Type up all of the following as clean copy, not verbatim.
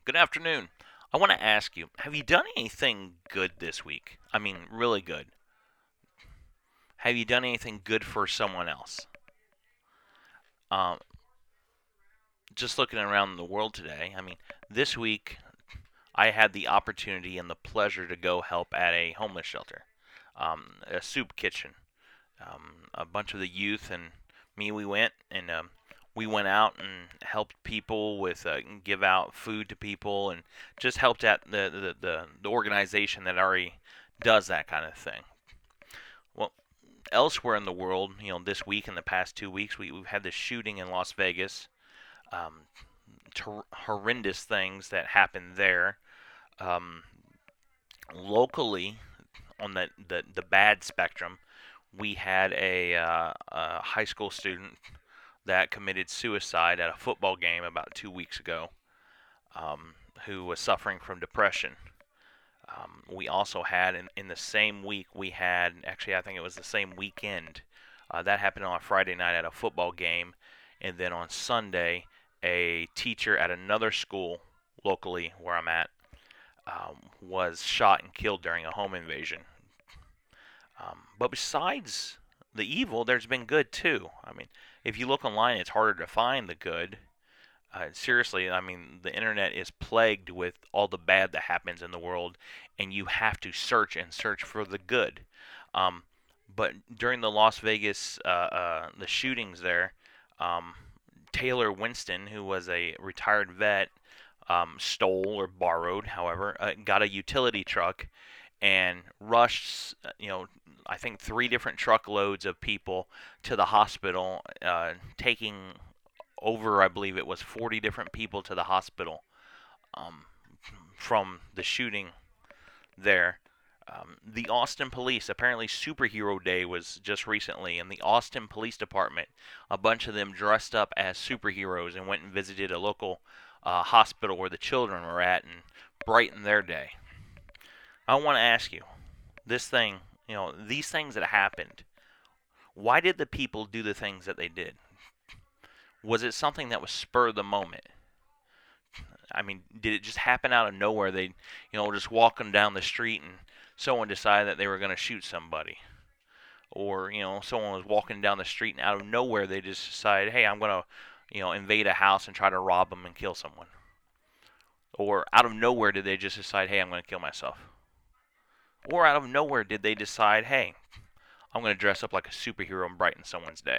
Good afternoon. I want to ask you, have you done anything good this week? I mean, really good. Have you done anything good for someone else? Um, just looking around the world today, I mean, this week I had the opportunity and the pleasure to go help at a homeless shelter, a soup kitchen. A bunch of the youth and me, we went out and helped people with give out food to people and just helped at the organization that already does that kind of thing. Well, elsewhere in the world, this week and the past 2 weeks, we've had this shooting in Las Vegas. Um, Horrendous things that happened there. Um, Locally, on the bad spectrum, we had a high school student that committed suicide at a football game about 2 weeks ago, um, who was suffering from depression. We also had in the same week we had actually I think it was the same weekend that happened on a Friday night at a football game, and then on Sunday a teacher at another school locally where I'm at was shot and killed during a home invasion. But besides the evil, there's been good too. I mean, if you look online, it's harder to find the good. Seriously, I mean, the internet is plagued with all the bad that happens in the world, and you have to search and search for the good. Um, but during the Las Vegas, the shootings there, um, Taylor Winston, who was a retired vet, stole or borrowed, however, got a utility truck and rushed, I think 3 different truckloads of people to the hospital, taking over, I believe it was 40 different people to the hospital um, from the shooting there. The Austin Police, apparently Superhero Day was just recently, and the Austin Police Department, a bunch of them dressed up as superheroes and went and visited a local hospital where the children were at and brightened their day. I want to ask you, this thing, these things that happened, why did the people do the things that they did? Was it something that was spur of the moment? I mean, did it just happen out of nowhere? They, just walking down the street and someone decided that they were going to shoot somebody. Or, someone was walking down the street and out of nowhere they just decided, hey, I'm going to, invade a house and try to rob them and kill someone. Or out of nowhere did they just decide, hey, I'm going to kill myself. Or out of nowhere did they decide, hey, I'm going to dress up like a superhero and brighten someone's day.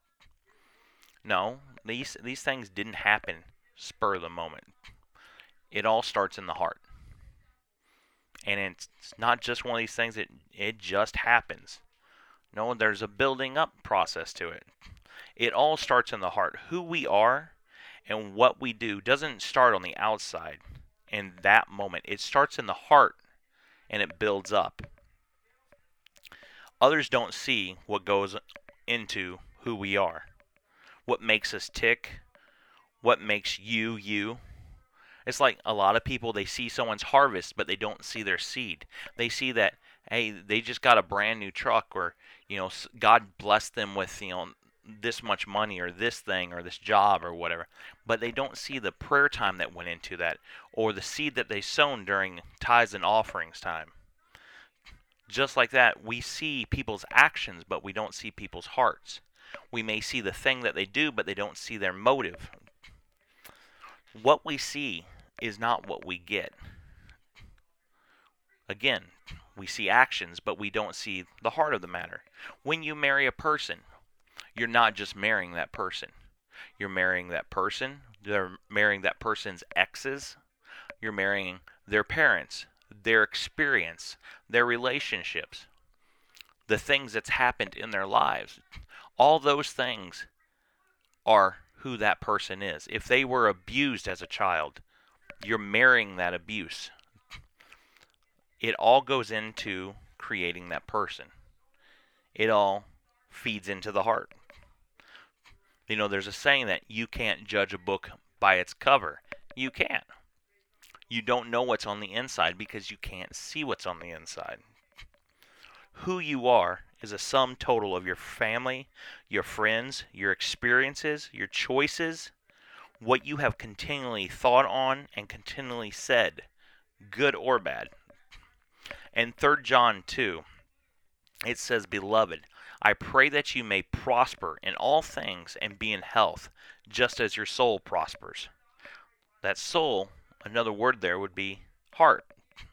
No, these things didn't happen spur of the moment. It all starts in the heart. And it's not just one of these things that it just happens. No, there's a building up process to it. It all starts in the heart. Who we are and what we do doesn't start on the outside in that moment. It starts in the heart and it builds up. Others don't see what goes into who we are, what makes us tick, what makes you you. It's like a lot of people, they see someone's harvest, but they don't see their seed. They see that, hey, they just got a brand new truck, or, God blessed them with, this much money or this thing or this job or whatever. But they don't see the prayer time that went into that, or the seed that they sown during tithes and offerings time. Just like that, we see people's actions, but we don't see people's hearts. We may see the thing that they do, but they don't see their motive. What we see is not what we get. Again, we see actions, but we don't see the heart of the matter. When you marry a person, you're not just marrying that person. You're marrying that person. You're marrying that person's exes. You're marrying their parents, their experience, their relationships, the things that's happened in their lives. All those things are who that person is. If they were abused as a child, you're marrying that abuse. It all goes into creating that person. It all feeds into the heart. There's a saying that you can't judge a book by its cover. You can't. You don't know what's on the inside because you can't see what's on the inside. Who you are is a sum total of your family, your friends, your experiences, your choices, what you have continually thought on and continually said, good or bad. In 3 John 2, it says, Beloved, I pray that you may prosper in all things and be in health, just as your soul prospers. That soul, another word there would be heart.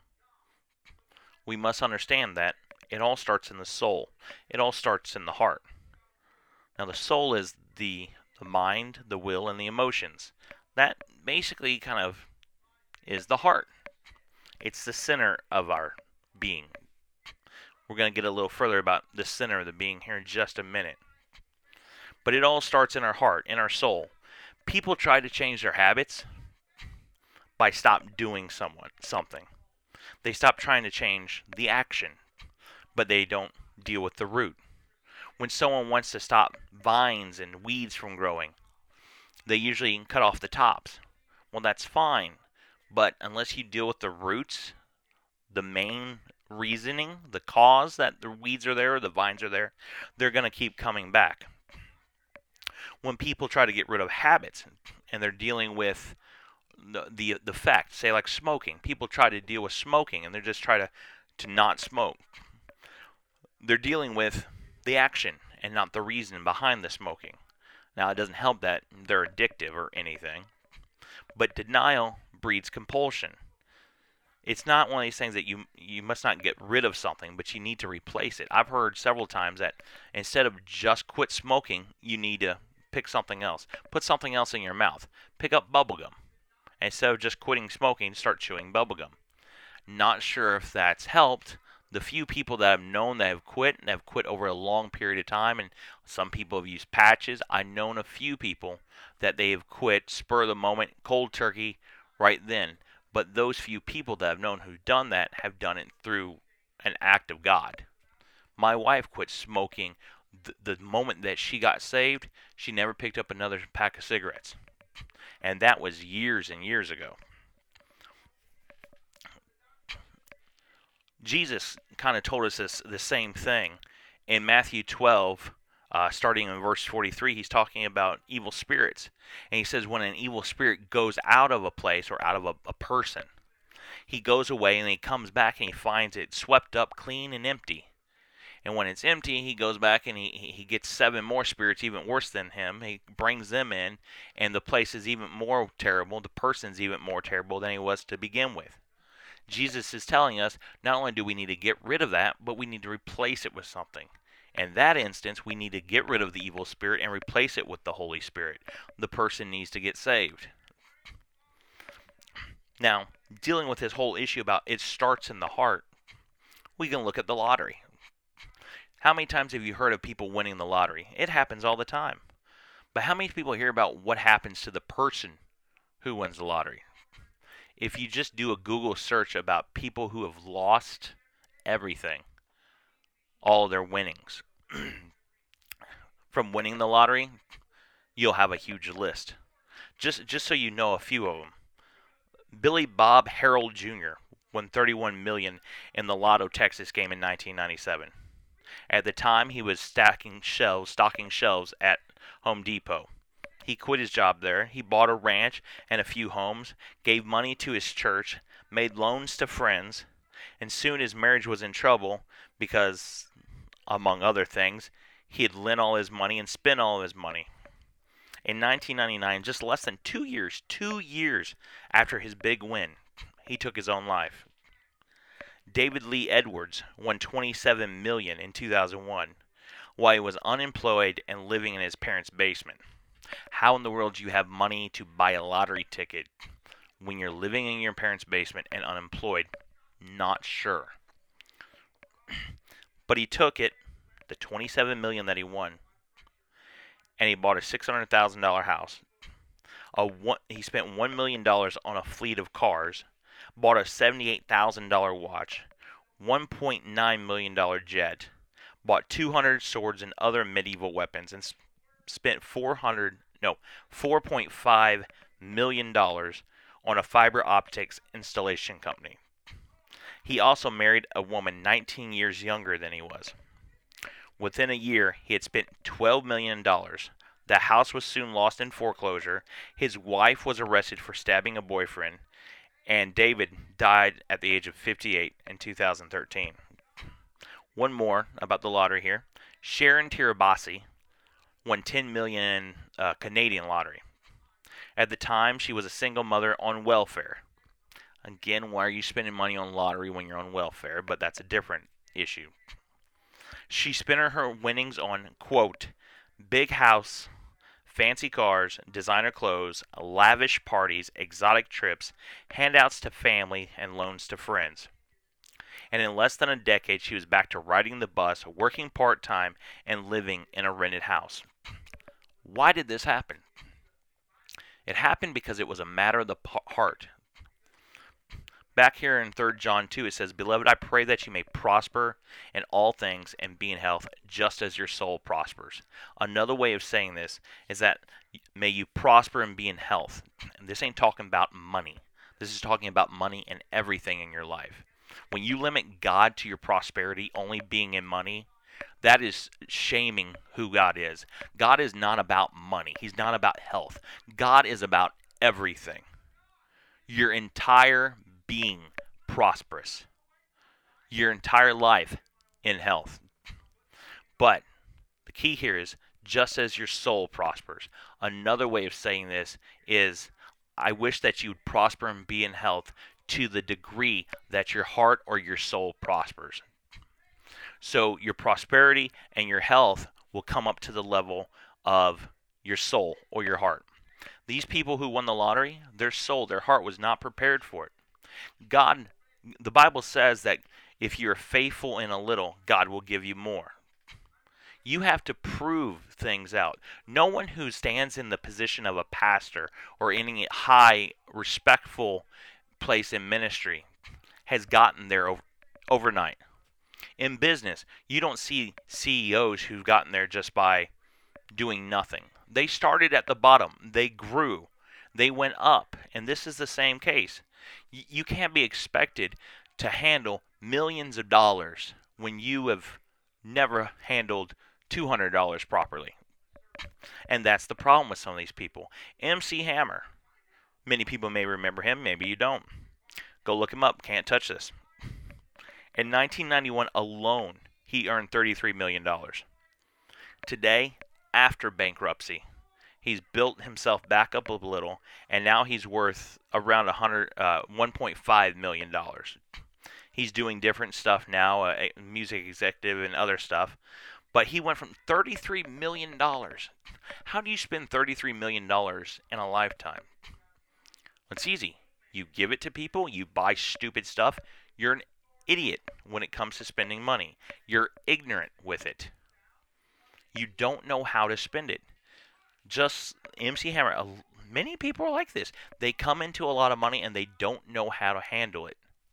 We must understand that it all starts in the soul. It all starts in the heart. Now, the soul is the mind, the will, and the emotions. That basically kind of is the heart. It's the center of our being. We're going to get a little further about the center of the being here in just a minute. But it all starts in our heart, in our soul. People try to change their habits by stop doing something. They stop trying to change the action, but they don't deal with the root. When someone wants to stop vines and weeds from growing, they usually cut off the tops. Well, that's fine, but unless you deal with the roots, the main reasoning, the cause that the weeds are there or the vines are there, they're going to keep coming back. When people try to get rid of habits and they're dealing with the effect, say like smoking, people try to deal with smoking and they're just trying to not smoke. They're dealing with the action and not the reason behind the smoking. Now, it doesn't help that they're addictive or anything, but denial breeds compulsion. It's not one of these things that you must not get rid of something, but you need to replace it. I've heard several times that instead of just quit smoking, you need to pick something else. Put something else in your mouth. Pick up bubblegum. Instead of just quitting smoking, start chewing bubblegum. Not sure if that's helped. The few people that I've known that have quit, and have quit over a long period of time, and some people have used patches. I've known a few people that they have quit spur of the moment, cold turkey, right then. But those few people that I've known who've done that have done it through an act of God. My wife quit smoking the moment that she got saved. She never picked up another pack of cigarettes. And that was years and years ago. Jesus kind of told us the same thing. In Matthew 12, starting in verse 43, he's talking about evil spirits. And he says when an evil spirit goes out of a place or out of a person, he goes away and he comes back and he finds it swept up, clean, and empty. And when it's empty, he goes back and he gets 7 more spirits even worse than him. He brings them in, and the place is even more terrible. The person's even more terrible than he was to begin with. Jesus is telling us not only do we need to get rid of that, but we need to replace it with something. In that instance, we need to get rid of the evil spirit and replace it with the Holy Spirit. The person needs to get saved. Now, dealing with this whole issue about it starts in the heart, we can look at the lottery. How many times have you heard of people winning the lottery? It happens all the time. But how many people hear about what happens to the person who wins the lottery? If you just do a Google search about people who have lost everything, all their winnings, from winning the lottery, you'll have a huge list. Just so you know a few of them. Billy Bob Harold Jr. won $31 million in the Lotto Texas game in 1997. At the time, he was stocking shelves at Home Depot. He quit his job there. He bought a ranch and a few homes, gave money to his church, made loans to friends, and soon his marriage was in trouble because, among other things, he had lent all his money and spent all of his money. In 1999, just less than 2 years after his big win, he took his own life. David Lee Edwards won $27 million in 2001 while he was unemployed and living in his parents' basement. How in the world do you have money to buy a lottery ticket when you're living in your parents' basement and unemployed? Not sure. But he took it, the $27 million that he won, and he bought a $600,000 house. He spent $1 million on a fleet of cars, bought a $78,000 watch, $1.9 million jet, bought 200 swords and other medieval weapons, and spent $4.5 million on a fiber optics installation company. He also married a woman 19 years younger than he was. Within a year, he had spent $12 million, The house was soon lost in foreclosure. His wife was arrested for stabbing a boyfriend, and David died at the age of 58 in 2013. One more about the lottery here. Sharon Tirabassi won 10 million Canadian lottery. At the time, she was a single mother on welfare. Again, why are you spending money on lottery when you're on welfare? But that's a different issue. She spent her winnings on, quote, big house, fancy cars, designer clothes, lavish parties, exotic trips, handouts to family, and loans to friends. And in less than a decade, she was back to riding the bus, working part-time, and living in a rented house. Why did this happen? It happened because it was a matter of the heart. Back here in 3 John 2, it says, Beloved, I pray that you may prosper in all things and be in health, just as your soul prospers. Another way of saying this is that may you prosper and be in health. And this ain't talking about money. This is talking about money and everything in your life. When you limit God to your prosperity only being in money, that is shaming who God is. God is not about money. He's not about health. God is about everything. Your entire being prosperous. Your entire life in health. But the key here is just as your soul prospers. Another way of saying this is I wish that you would prosper and be in health to the degree that your heart or your soul prospers. So your prosperity and your health will come up to the level of your soul or your heart. These people who won the lottery, their soul, their heart was not prepared for it. God, the Bible says that if you're faithful in a little, God will give you more. You have to prove things out. No one who stands in the position of a pastor or any high, respectful place in ministry has gotten there overnight. In business, you don't see CEOs who've gotten there just by doing nothing. They started at the bottom. They grew. They went up. And this is the same case. You can't be expected to handle millions of dollars when you have never handled $200 properly. And that's the problem with some of these people. MC Hammer. Many people may remember him. Maybe you don't. Go look him up. Can't touch this. In 1991 alone, he earned $33 million. Today, after bankruptcy, he's built himself back up a little, and now he's worth around $1.5 million. He's doing different stuff now, a music executive and other stuff. But he went from $33 million. How do you spend $33 million in a lifetime? It's easy. You give it to people, you buy stupid stuff. You're an idiot when it comes to spending money. You're ignorant with it. You don't know how to spend it. Just MC Hammer. Many people are like this. They come into a lot of money and they don't know how to handle it.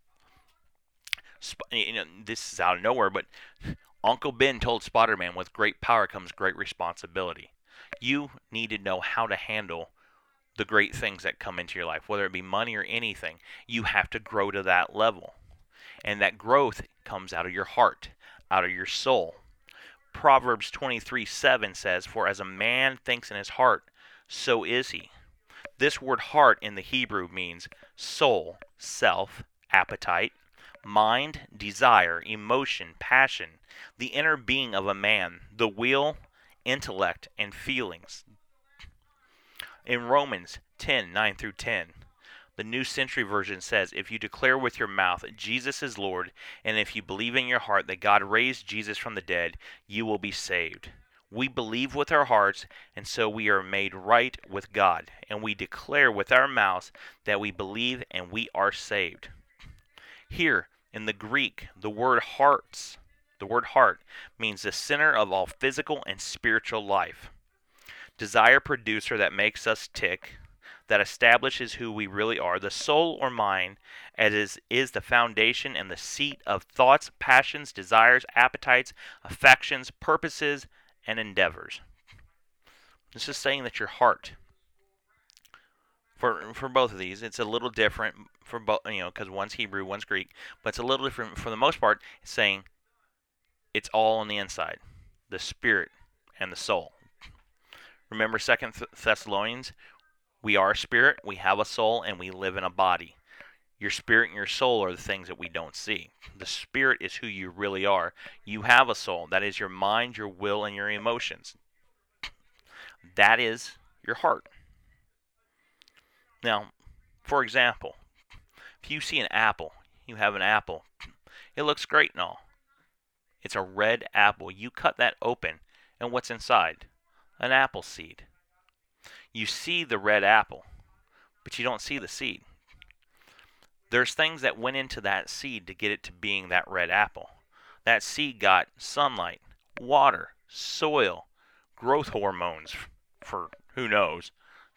This is out of nowhere, but Uncle Ben told Spider-Man, with great power comes great responsibility. You need to know how to handle the great things that come into your life, whether it be money or anything. You have to grow to that level. And that growth comes out of your heart, out of your soul. Proverbs 23:7 says, For as a man thinks in his heart, so is he. This word heart in the Hebrew means soul, self, appetite, mind, desire, emotion, passion, the inner being of a man, the will, intellect, and feelings. In Romans 10:9-10, the New Century Version says, If you declare with your mouth Jesus is Lord, and if you believe in your heart that God raised Jesus from the dead, you will be saved. We believe with our hearts, and so we are made right with God. And we declare with our mouths that we believe, and we are saved. Here, in the Greek, the word heart means the center of all physical and spiritual life. Desire producer that makes us tick, that establishes who we really are. The soul or mind as is the foundation and the seat of thoughts, passions, desires, appetites, affections, purposes, and endeavors. This is saying that your heart, for both of these, it's a little different for both, because one's Hebrew, one's Greek, but it's a little different for the most part. It's saying it's all on the inside, the spirit and the soul. Remember 2 Thessalonians? We are a spirit, we have a soul, and we live in a body. Your spirit and your soul are the things that we don't see. The spirit is who you really are. You have a soul. That is your mind, your will, and your emotions. That is your heart. Now, for example, if you see an apple, you have an apple. It looks great and all. It's a red apple. You cut that open, and what's inside? An apple seed. You see the red apple, but you don't see the seed. There's things that went into that seed to get it to being that red apple. That seed got sunlight, water, soil, growth hormones for who knows.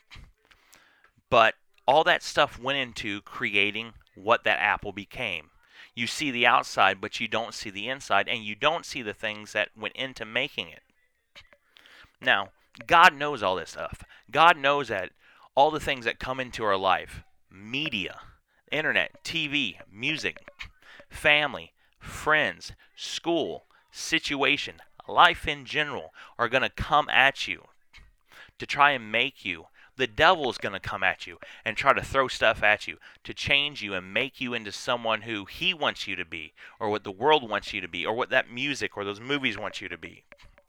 But all that stuff went into creating what that apple became. You see the outside, but you don't see the inside, and you don't see the things that went into making it. Now, God knows all this stuff. God knows that all the things that come into our life, media, internet, TV, music, family, friends, school, situation, life in general, are going to come at you to try and make you. The devil is going to come at you and try to throw stuff at you to change you and make you into someone who he wants you to be, or what the world wants you to be, or what that music or those movies want you to be.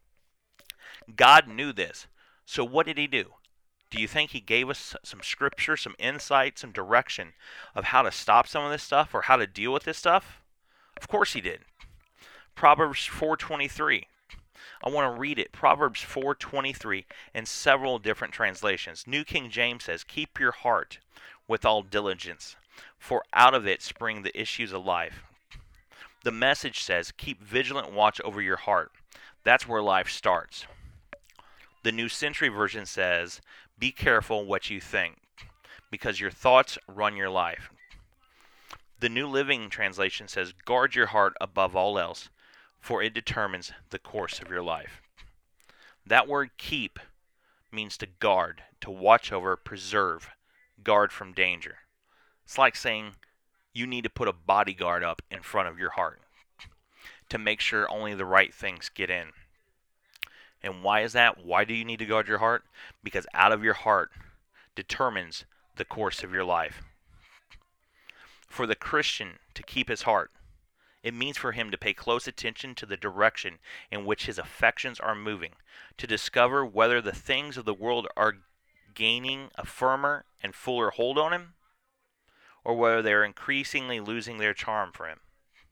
God knew this. So what did he do? Do you think he gave us some scripture, some insight, some direction of how to stop some of this stuff or how to deal with this stuff? Of course he did. Proverbs 4:23. I want to read it. Proverbs 4:23 in several different translations. New King James says, "Keep your heart with all diligence, for out of it spring the issues of life." The Message says, "Keep vigilant watch over your heart." That's where life starts. The New Century Version says, "Be careful what you think, because your thoughts run your life." The New Living Translation says, "Guard your heart above all else, for it determines the course of your life." That word keep means to guard, to watch over, preserve, guard from danger. It's like saying you need to put a bodyguard up in front of your heart to make sure only the right things get in. And why is that? Why do you need to guard your heart? Because out of your heart determines the course of your life. For the Christian to keep his heart, it means for him to pay close attention to the direction in which his affections are moving, to discover whether the things of the world are gaining a firmer and fuller hold on him, or whether they are increasingly losing their charm for him.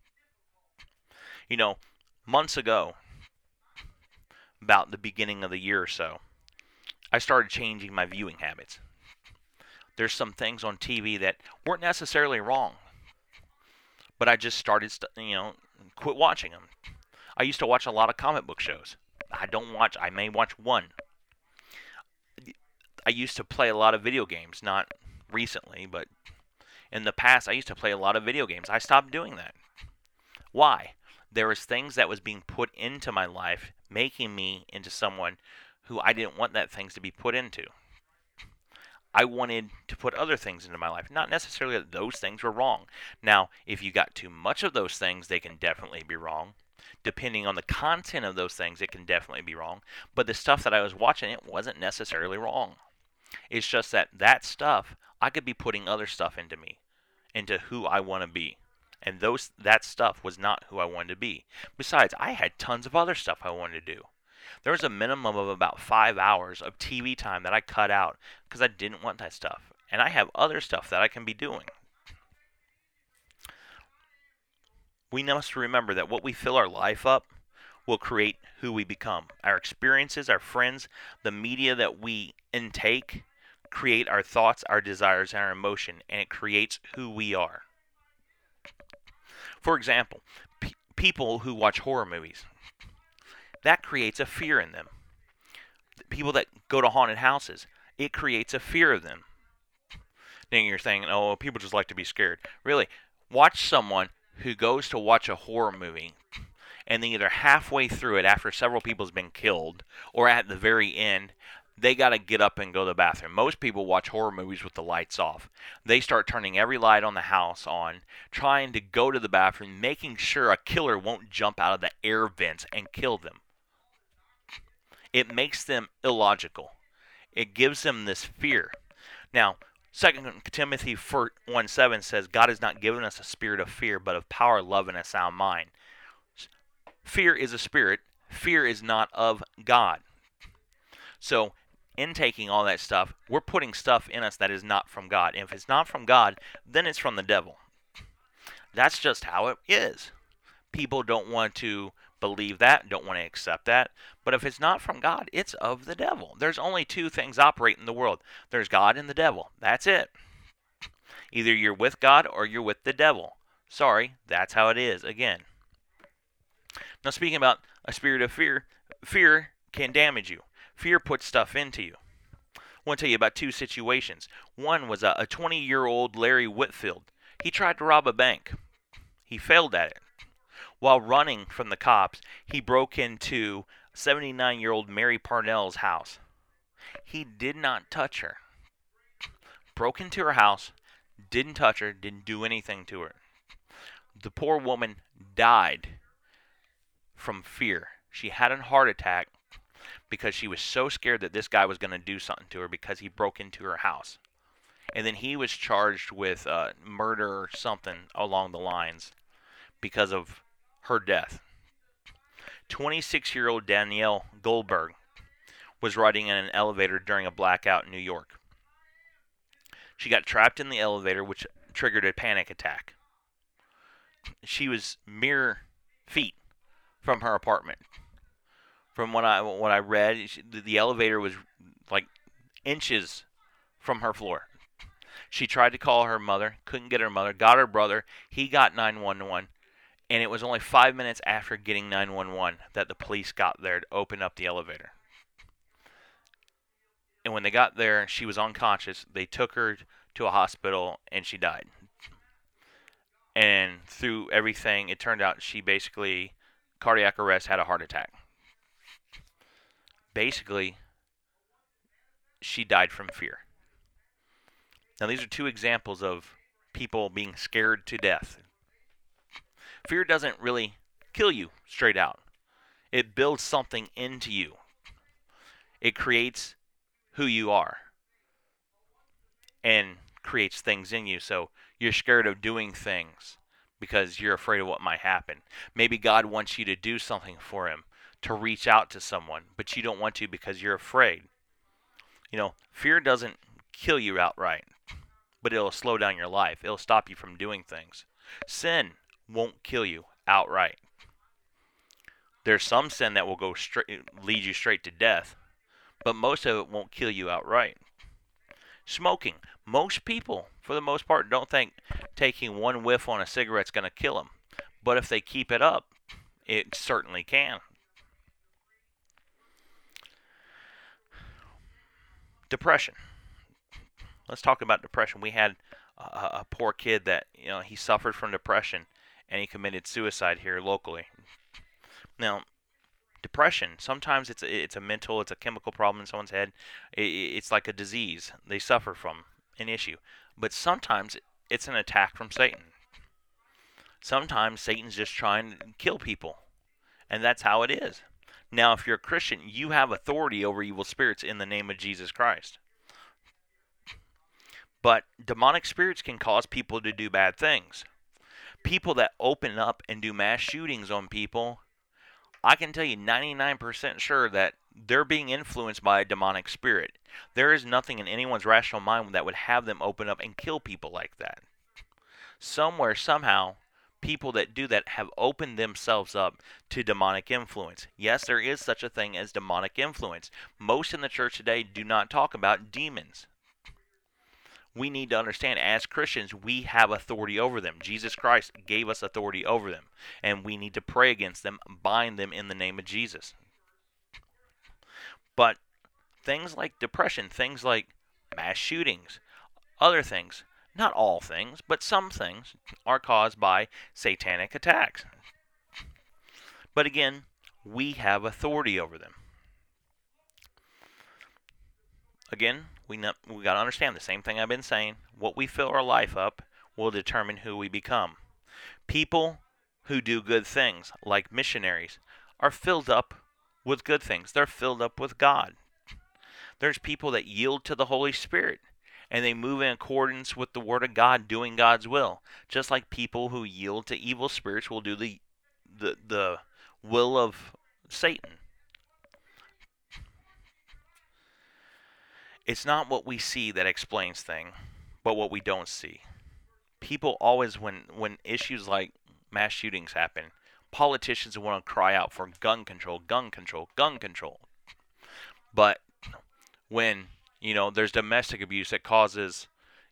You know, months ago, about the beginning of the year or so, I started changing my viewing habits. There's some things on TV that weren't necessarily wrong, but I just started, quit watching them. I used to watch a lot of comic book shows. I may watch one. I used to play a lot of video games, not recently, but in the past I used to play a lot of video games. I stopped doing that. Why? There was things that was being put into my life, making me into someone who I didn't want that things to be put into. I wanted to put other things into my life. Not necessarily that those things were wrong. Now, if you got too much of those things, they can definitely be wrong. Depending on the content of those things, it can definitely be wrong. But the stuff that I was watching, it wasn't necessarily wrong. It's just that stuff, I could be putting other stuff into me, into who I want to be. And that stuff was not who I wanted to be. Besides, I had tons of other stuff I wanted to do. There was a minimum of about 5 hours of TV time that I cut out because I didn't want that stuff. And I have other stuff that I can be doing. We must remember that what we fill our life up will create who we become. Our experiences, our friends, the media that we intake create our thoughts, our desires, and our emotion, and it creates who we are. For example, people who watch horror movies, that creates a fear in them. People that go to haunted houses, it creates a fear of them. Then you're thinking, oh, people just like to be scared. Really, watch someone who goes to watch a horror movie and then either halfway through it after several people's been killed or at the very end, they got to get up and go to the bathroom. Most people watch horror movies with the lights off. They start turning every light on the house on, trying to go to the bathroom, making sure a killer won't jump out of the air vents and kill them. It makes them illogical. It gives them this fear. Now, 2 Timothy 1:7 says, God has not given us a spirit of fear, but of power, love, and a sound mind. Fear is a spirit. Fear is not of God. So, in taking all that stuff, we're putting stuff in us that is not from God. And if it's not from God, then it's from the devil. That's just how it is. People don't want to believe that, don't want to accept that. But if it's not from God, it's of the devil. There's only two things operate in the world. There's God and the devil. That's it. Either you're with God or you're with the devil. Sorry, that's how it is. Again. Now, speaking about a spirit of fear, fear can damage you. Fear puts stuff into you. I want to tell you about two situations. One was a 20-year-old Larry Whitfield. He tried to rob a bank. He failed at it. While running from the cops, he broke into 79-year-old Mary Parnell's house. He did not touch her. Broke into her house, didn't touch her, didn't do anything to her. The poor woman died from fear. She had a heart attack because she was so scared that this guy was going to do something to her because he broke into her house. And then he was charged with murder or something along the lines because of her death. 26-year-old Danielle Goldberg was riding in an elevator during a blackout in New York. She got trapped in the elevator, which triggered a panic attack. She was mere feet from her apartment. From what I read, the elevator was like inches from her floor. She tried to call her mother, couldn't get her mother, got her brother, he got 911, and it was only 5 minutes after getting 911 that the police got there to open up the elevator. And when they got there, she was unconscious. They took her to a hospital, and she died. And through everything, it turned out she basically, cardiac arrest, had a heart attack. Basically, she died from fear. Now, these are two examples of people being scared to death. Fear doesn't really kill you straight out. It builds something into you. It creates who you are and creates things in you. So you're scared of doing things because you're afraid of what might happen. Maybe God wants you to do something for him, to reach out to someone, but you don't want to because you're afraid. Fear doesn't kill you outright, but it'll slow down your life. It'll stop you from doing things. Sin won't kill you outright. There's some sin that will lead you straight to death, but most of it won't kill you outright. Smoking. Most people, for the most part, don't think taking one whiff on a cigarette's going to kill them. But if they keep it up, it certainly can. Depression. Let's talk about depression. We had a poor kid that, he suffered from depression and he committed suicide here locally. Now, depression, sometimes it's a mental, it's a chemical problem in someone's head. It's like a disease they suffer from, an issue. But sometimes it's an attack from Satan. Sometimes Satan's just trying to kill people. And that's how it is. Now, if you're a Christian, you have authority over evil spirits in the name of Jesus Christ. But demonic spirits can cause people to do bad things. People that open up and do mass shootings on people, I can tell you 99% sure that they're being influenced by a demonic spirit. There is nothing in anyone's rational mind that would have them open up and kill people like that. Somewhere, somehow, people that do that have opened themselves up to demonic influence. Yes, there is such a thing as demonic influence. Most in the church today do not talk about demons. We need to understand, as Christians, we have authority over them. Jesus Christ gave us authority over them, and we need to pray against them, bind them in the name of Jesus. But things like depression, things like mass shootings, other things, not all things, but some things are caused by satanic attacks. But again, we have authority over them. Again, we got to understand the same thing I've been saying. What we fill our life up will determine who we become. People who do good things, like missionaries, are filled up with good things. They're filled up with God. There's people that yield to the Holy Spirit and they move in accordance with the Word of God, doing God's will. Just like people who yield to evil spirits will do the will of Satan. It's not what we see that explains things, but what we don't see. People always, when issues like mass shootings happen, politicians want to cry out for gun control, gun control, gun control. But when, there's domestic abuse that causes,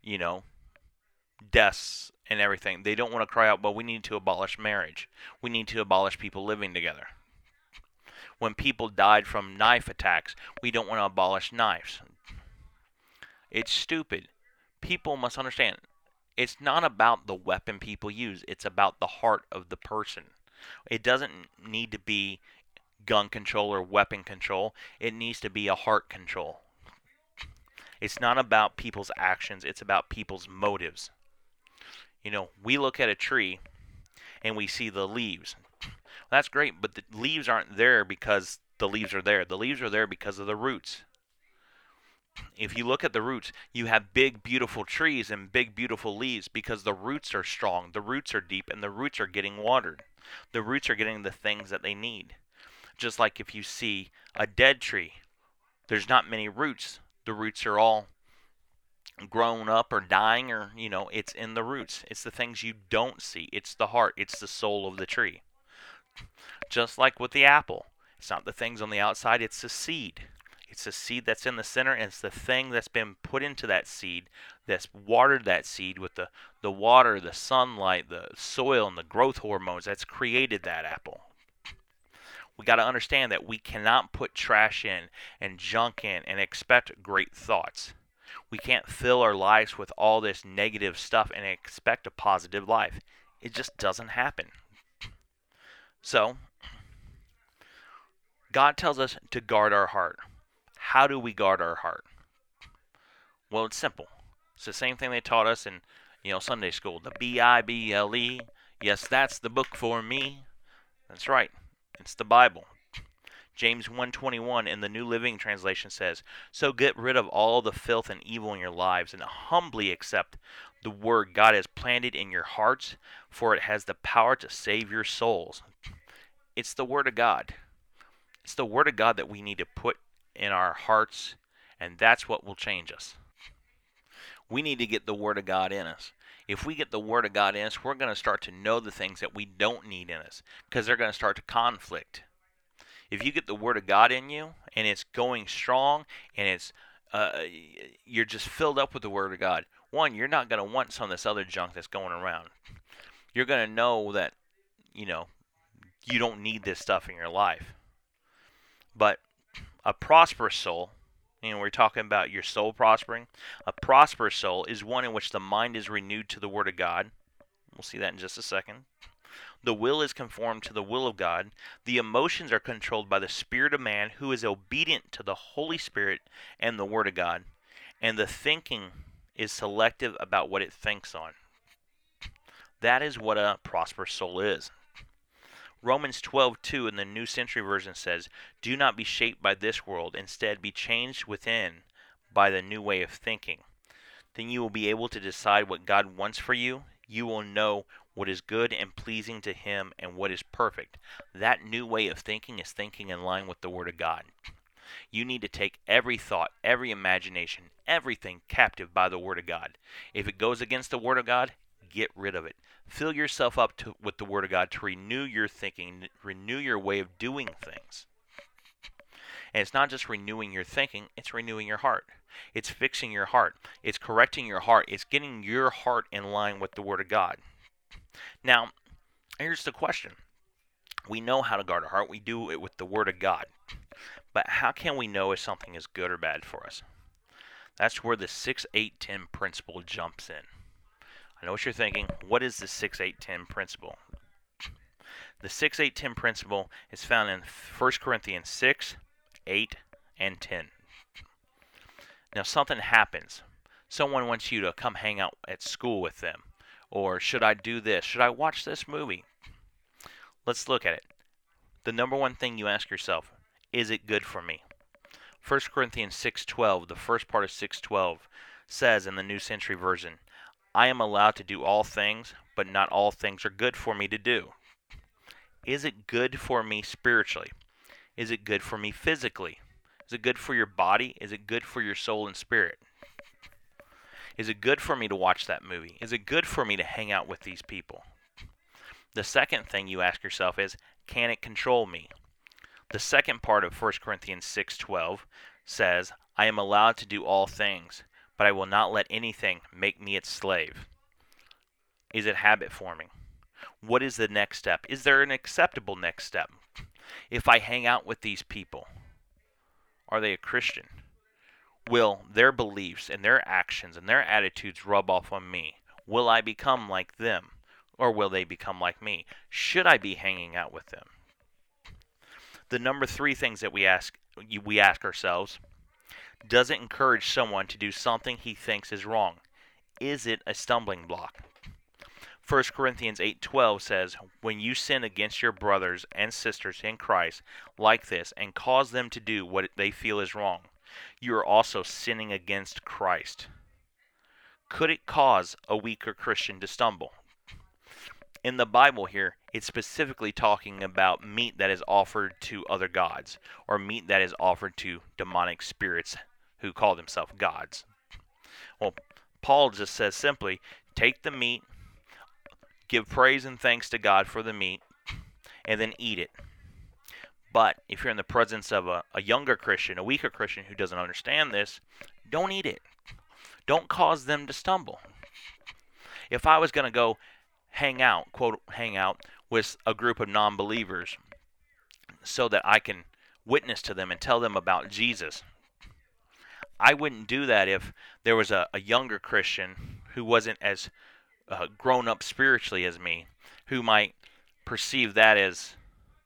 deaths and everything, they don't want to cry out, but we need to abolish marriage. We need to abolish people living together. When people died from knife attacks, we don't want to abolish knives. It's stupid. People must understand, it's not about the weapon people use. It's about the heart of the person. It doesn't need to be gun control or weapon control. It needs to be a heart control. It's not about people's actions. It's about people's motives. We look at a tree and we see the leaves. That's great, but the leaves aren't there because the leaves are there. The leaves are there because of the roots. If you look at the roots, you have big, beautiful trees and big, beautiful leaves because the roots are strong, the roots are deep, and the roots are getting watered. The roots are getting the things that they need. Just like if you see a dead tree, there's not many roots. The roots are all grown up or dying, or, it's in the roots. It's the things you don't see. It's the heart. It's the soul of the tree. Just like with the apple. It's not the things on the outside, it's the seed. It's the seed that's in the center, and it's the thing that's been put into that seed, that's watered that seed with the water, the sunlight, the soil, and the growth hormones that's created that apple. We got to understand that we cannot put trash in and junk in and expect great thoughts. We can't fill our lives with all this negative stuff and expect a positive life. It just doesn't happen. So, God tells us to guard our heart. How do we guard our heart? Well, it's simple. It's the same thing they taught us in, Sunday school. The Bible. Yes, that's the book for me. That's right. It's the Bible. James 1:21 in the New Living Translation says, "So get rid of all the filth and evil in your lives and humbly accept the word God has planted in your hearts, for it has the power to save your souls." It's the Word of God. It's the Word of God that we need to put in our hearts, and that's what will change us. We need to get the Word of God in us. If we get the Word of God in us, we're going to start to know the things that we don't need in us, because they're going to start to conflict. If you get the Word of God in you, and it's going strong, and it's you're just filled up with the Word of God, one, you're not going to want some of this other junk that's going around. You're going to know that, you don't need this stuff in your life. But a prosperous soul, we're talking about your soul prospering. A prosperous soul is one in which the mind is renewed to the Word of God. We'll see that in just a second. The will is conformed to the will of God. The emotions are controlled by the spirit of man who is obedient to the Holy Spirit and the Word of God. And the thinking is selective about what it thinks on. That is what a prosperous soul is. Romans 12:2 in the New Century Version says, "Do not be shaped by this world. Instead, be changed within by the new way of thinking. Then you will be able to decide what God wants for you. You will know what is good and pleasing to Him and what is perfect." That new way of thinking is thinking in line with the Word of God. You need to take every thought, every imagination, everything captive by the Word of God. If it goes against the Word of God, get rid of it. Fill yourself up with the Word of God to renew your thinking, renew your way of doing things. And it's not just renewing your thinking, it's renewing your heart. It's fixing your heart. It's correcting your heart. It's getting your heart in line with the Word of God. Now, here's the question. We know how to guard our heart. We do it with the Word of God. But how can we know if something is good or bad for us? That's where the 6-8-10 principle jumps in. I know what you're thinking. What is the 6-8-10 principle? The 6-8-10 principle is found in 1 Corinthians 6, 8, and 10. Now, something happens. Someone wants you to come hang out at school with them. Or, should I do this? Should I watch this movie? Let's look at it. The number one thing you ask yourself, is it good for me? 1 Corinthians 6:12, the first part of 6:12 says in the New Century Version, I am allowed to do all things, but not all things are good for me to do. Is it good for me spiritually? Is it good for me physically? Is it good for your body? Is it good for your soul and spirit? Is it good for me to watch that movie? Is it good for me to hang out with these people? The second thing you ask yourself is, can it control me? The second part of 1 Corinthians 6:12 says, I am allowed to do all things, but I will not let anything make me its slave. Is it habit forming? What is the next step? Is there an acceptable next step? If I hang out with these people, are they a Christian? Will their beliefs and their actions and their attitudes rub off on me? Will I become like them? Or will they become like me? Should I be hanging out with them? The number 3 things that we ask ourselves, does it encourage someone to do something he thinks is wrong? Is it a stumbling block? 1 Corinthians 8:12 says, when you sin against your brothers and sisters in Christ like this and cause them to do what they feel is wrong, you are also sinning against Christ. Could it cause a weaker Christian to stumble? In the Bible here, it's specifically talking about meat that is offered to other gods, or meat that is offered to demonic spirits who call themselves gods. Well, Paul just says simply, take the meat, give praise and thanks to God for the meat, and then eat it. But if you're in the presence of a younger Christian, a weaker Christian who doesn't understand this, don't eat it. Don't cause them to stumble. If I was going to go hang out, quote, hang out with a group of non-believers so that I can witness to them and tell them about Jesus, I wouldn't do that if there was a younger Christian who wasn't as grown up spiritually as me, who might perceive that as,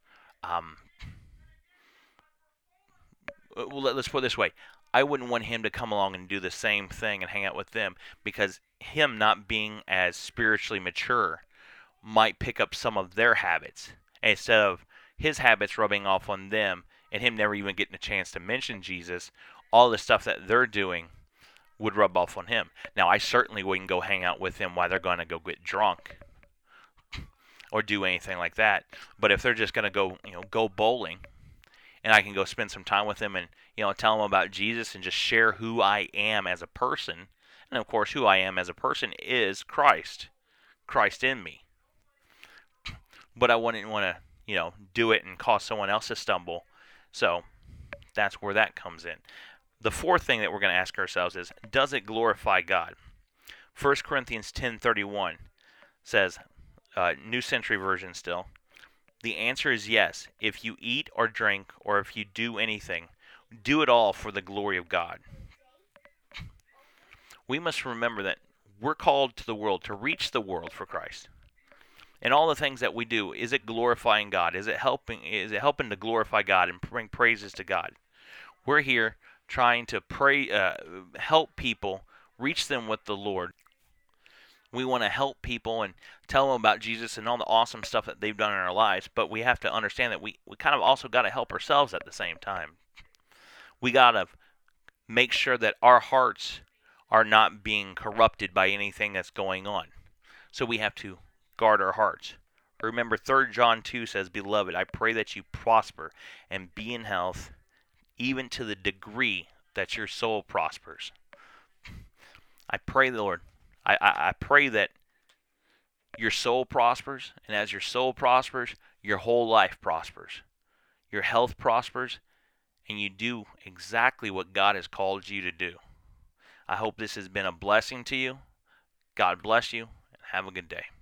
let's put it this way, I wouldn't want him to come along and do the same thing and hang out with them, because him not being as spiritually mature might pick up some of their habits, instead of his habits rubbing off on them and him never even getting a chance to mention Jesus. All the stuff that they're doing would rub off on him. Now, I certainly wouldn't go hang out with them while they're going to go get drunk or do anything like that. But if they're just going to go bowling, and I can go spend some time with them and tell them about Jesus and just share who I am as a person, and of course who I am as a person is Christ in me. But I wouldn't want to do it and cause someone else to stumble. So that's where that comes in. The fourth thing that we're going to ask ourselves is, does it glorify God? 1 Corinthians 10:31 says, New Century Version still, the answer is yes. If you eat or drink or if you do anything, do it all for the glory of God. We must remember that we're called to the world, to reach the world for Christ. And all the things that we do, is it glorifying God? Is it helping to glorify God and bring praises to God? We're here trying to help people, reach them with the Lord. We want to help people and tell them about Jesus and all the awesome stuff that they've done in our lives, but we have to understand that we kind of also got to help ourselves at the same time. We got to make sure that our hearts are not being corrupted by anything that's going on. So we have to guard our hearts. Remember, 3 John 2 says, Beloved, I pray that you prosper and be in health, even to the degree that your soul prospers. I pray, Lord, I pray that your soul prospers, and as your soul prospers, your whole life prospers. Your health prospers, and you do exactly what God has called you to do. I hope this has been a blessing to you. God bless you, and have a good day.